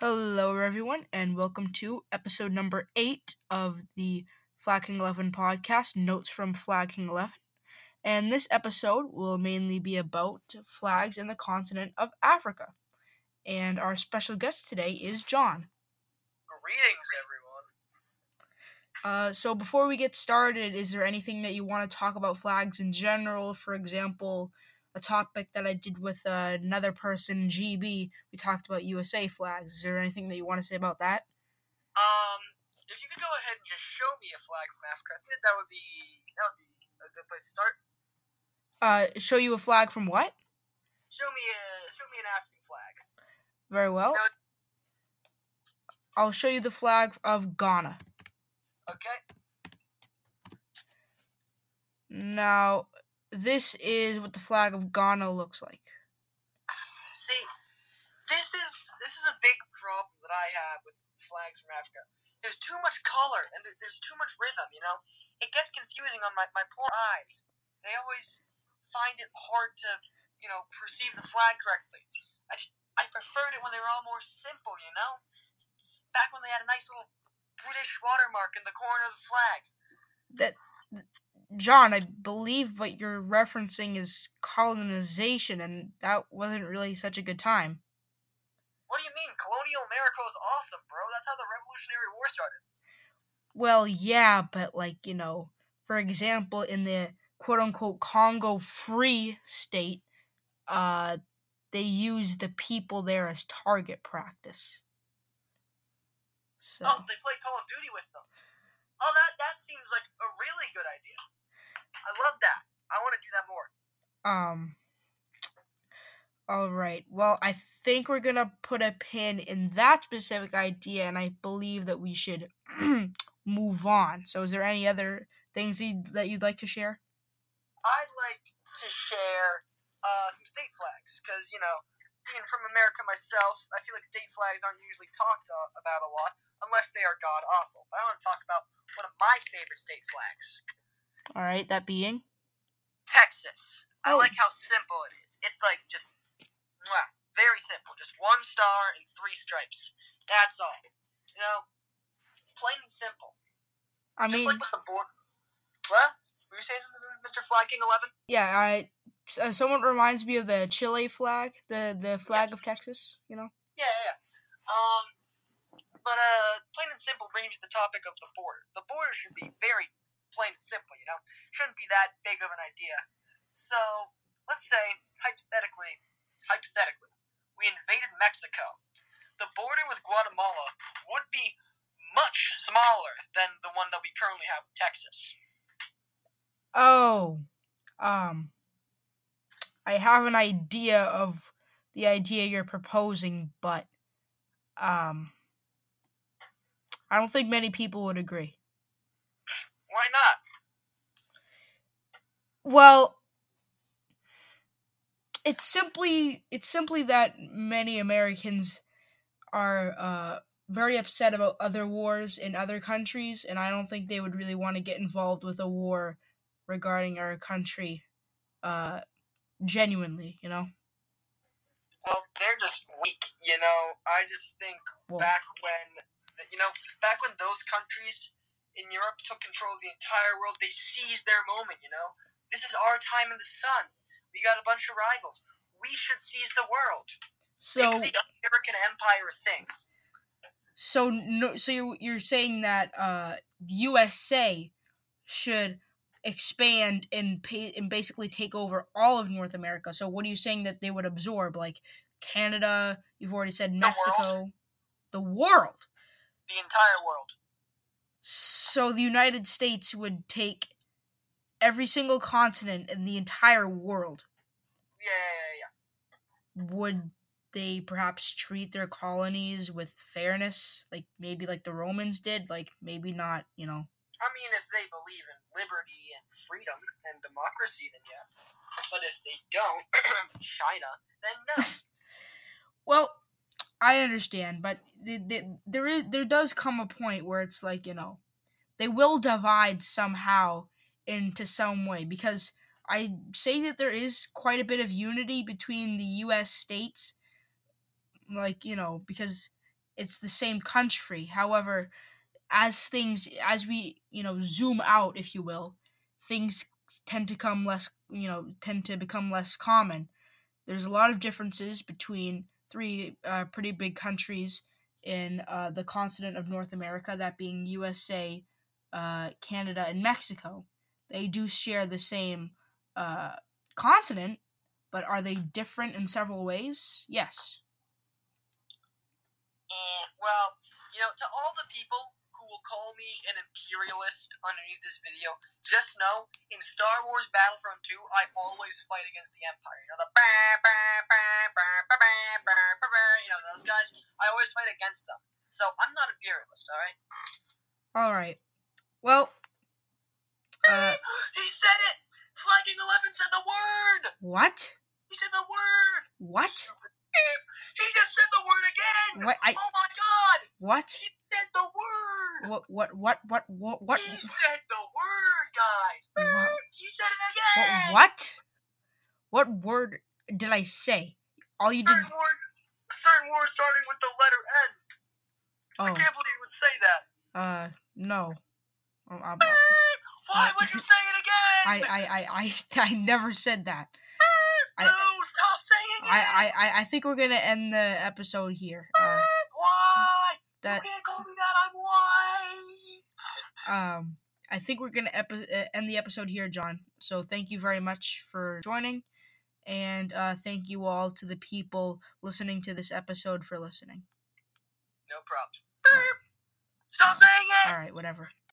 Hello, everyone, and welcome to episode number 8 of the Flag King 11 podcast, Notes from Flag King 11. And this episode will mainly be about flags in the continent of Africa. And our special guest today is John. Greetings, everyone. So before we get started, is there anything that you want to talk about flags in general? For example, a topic that I did with another person, GB, we talked about USA flags. Is there anything that you want to say about that? If you could go ahead and just show me a flag from Africa, I think that would be a good place to start. Show you a flag from what? Show me an African flag. Very well. I'll show you the flag of Ghana. Okay. Now, this is what the flag of Ghana looks like. See, this is a big problem that I have with flags from Africa. There's too much color and there's too much rhythm, It gets confusing on my poor eyes. They always find it hard to, perceive the flag correctly. I preferred it when they were all more simple, Back when they had a nice little British watermark in the corner of the flag. John, I believe what you're referencing is colonization, and that wasn't really such a good time. What do you mean? Colonial America was awesome, bro. That's how the Revolutionary War started. Well, yeah, but for example, in the quote-unquote Congo Free State, they used the people there as target practice. So they played Call of Duty with them. Oh, that seems like a really good idea. I love that. I want to do that more. All right. Well, I think we're going to put a pin in that specific idea, and I believe that we should move on. So is there any other things that you'd like to share? I'd like to share some state flags, because, being from America myself, I feel like state flags aren't usually talked about a lot, unless they are god-awful. But I want to talk about one of my favorite state flags. All right, that being? Texas. I like how simple it is. It's like just very simple. Just 1 star and 3 stripes. That's all. Plain and simple. I mean, just like with the board. What? Were you saying something, Mr. Flag King 11? Yeah, someone reminds me of the Chile flag, the flag of Texas, Yeah. But plain and simple brings me to the topic of the border. The border should be very plain and simple, Shouldn't be that big of an idea. So, let's say, hypothetically, we invaded Mexico. The border with Guatemala would be much smaller than the one that we currently have with Texas. I have an idea of the idea you're proposing, but I don't think many people would agree. Why not? Well, it's simply that many Americans are very upset about other wars in other countries, and I don't think they would really want to get involved with a war regarding our country genuinely, Well, they're just weak, I just think back when those countries in Europe took control of the entire world, they seized their moment, This is our time in the sun. We got a bunch of rivals. We should seize the world. So make the American Empire a thing. So you're saying that USA should expand and basically take over all of North America. So what are you saying that they would absorb? Like Canada, you've already said Mexico. The world. The entire world. So the United States would take every single continent in the entire world. Yeah. Would they perhaps treat their colonies with fairness, like maybe like the Romans did? Like maybe not, I mean, if they believe in liberty and freedom and democracy, then yeah. But if they don't, China, then no. Well, I understand, but there does come a point where it's like, they will divide somehow into some way, because I say that there is quite a bit of unity between the U.S. states, because it's the same country. However, as we zoom out, if you will, things tend to become less common. There's a lot of differences between three pretty big countries in the continent of North America, that being USA, Canada, and Mexico. They do share the same continent, but are they different in several ways? Yes. Well, to all the people who will call me an imperialist underneath this video, just know, in Star Wars Battlefront 2, I always fight against the Empire. Those guys, I always fight against them. So, I'm not imperialist, alright? Alright. Well, he said it! Flagging 11 said the word! What? He said the word! What? He just said the word again! What? Oh my god! What? He said the word! What? He said the word, guys! He said it again! What? What word did I say? All you did... Certain word starting with the letter N. Oh. I can't believe you would say that. No. Why would you say it again? I never said that. No, stop saying it! I think we're gonna end the episode here. Why? You can't call me that, I'm white! I think we're gonna end the episode here, John. So thank you very much for joining, and thank you all to the people listening to this episode for listening. No problem. Stop saying it! Alright, whatever.